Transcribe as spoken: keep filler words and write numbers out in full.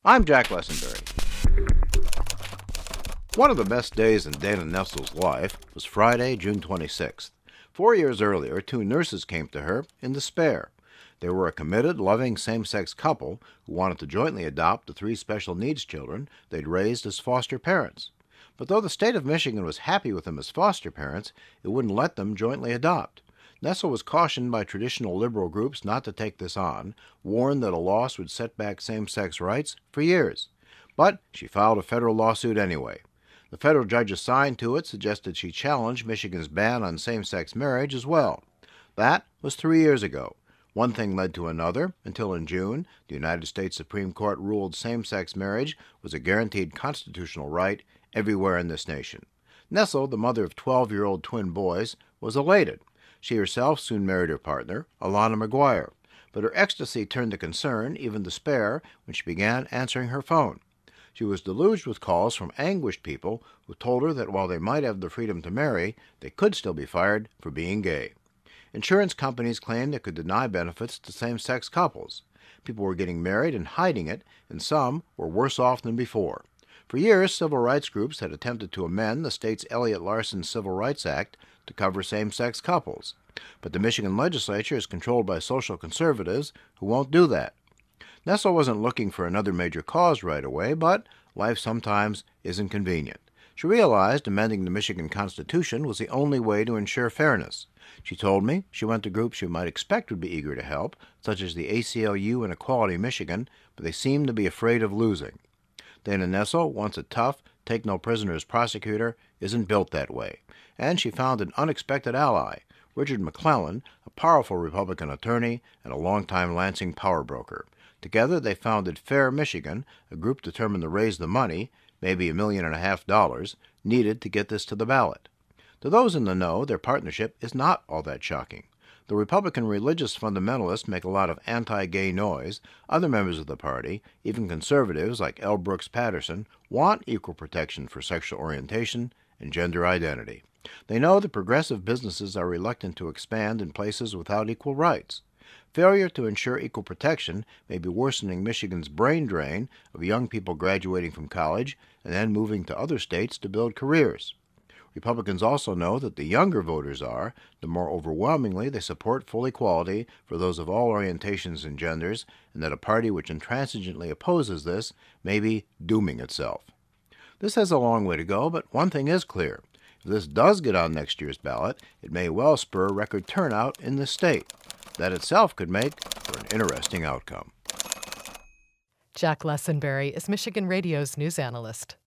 I'm Jack Lessenberry. One of the best days in Dana Nessel's life was Friday, June twenty-sixth. Four years earlier, two nurses came to her in despair. They were a committed, loving same-sex couple who wanted to jointly adopt the three special needs children they'd raised as foster parents. But though the state of Michigan was happy with them as foster parents, it wouldn't let them jointly adopt. Nessel was cautioned by traditional liberal groups not to take this on, warned that a loss would set back same-sex rights for years. But she filed a federal lawsuit anyway. The federal judge assigned to it suggested she challenge Michigan's ban on same-sex marriage as well. That was three years ago. One thing led to another, until in June, the United States Supreme Court ruled same-sex marriage was a guaranteed constitutional right everywhere in this nation. Nessel, the mother of twelve-year-old twin boys, was elated. She herself soon married her partner, Alana McGuire. But her ecstasy turned to concern, even despair, when she began answering her phone. She was deluged with calls from anguished people who told her that while they might have the freedom to marry, they could still be fired for being gay. Insurance companies claimed they could deny benefits to same-sex couples. People were getting married and hiding it, and some were worse off than before. For years, civil rights groups had attempted to amend the state's Elliott Larson Civil Rights Act to cover same-sex couples. But the Michigan legislature is controlled by social conservatives who won't do that. Nessel wasn't looking for another major cause right away, but life sometimes isn't convenient. She realized amending the Michigan Constitution was the only way to ensure fairness. She told me she went to groups she might expect would be eager to help, such as the A C L U and Equality Michigan, but they seemed to be afraid of losing. Dana Nessel, once a tough, take-no-prisoners prosecutor, isn't built that way, and she found an unexpected ally, Richard McClellan, a powerful Republican attorney and a longtime Lansing power broker. Together they founded Fair Michigan, a group determined to raise the money, maybe a million and a half dollars, needed to get this to the ballot. To those in the know, their partnership is not all that shocking. The Republican religious fundamentalists make a lot of anti-gay noise. Other members of the party, even conservatives like L. Brooks Patterson, want equal protection for sexual orientation and gender identity. They know that progressive businesses are reluctant to expand in places without equal rights. Failure to ensure equal protection may be worsening Michigan's brain drain of young people graduating from college and then moving to other states to build careers. Republicans also know that the younger voters are, the more overwhelmingly they support full equality for those of all orientations and genders, and that a party which intransigently opposes this may be dooming itself. This has a long way to go, but one thing is clear. If this does get on next year's ballot, it may well spur record turnout in the state. That itself could make for an interesting outcome. Jack Lessenberry is Michigan Radio's news analyst.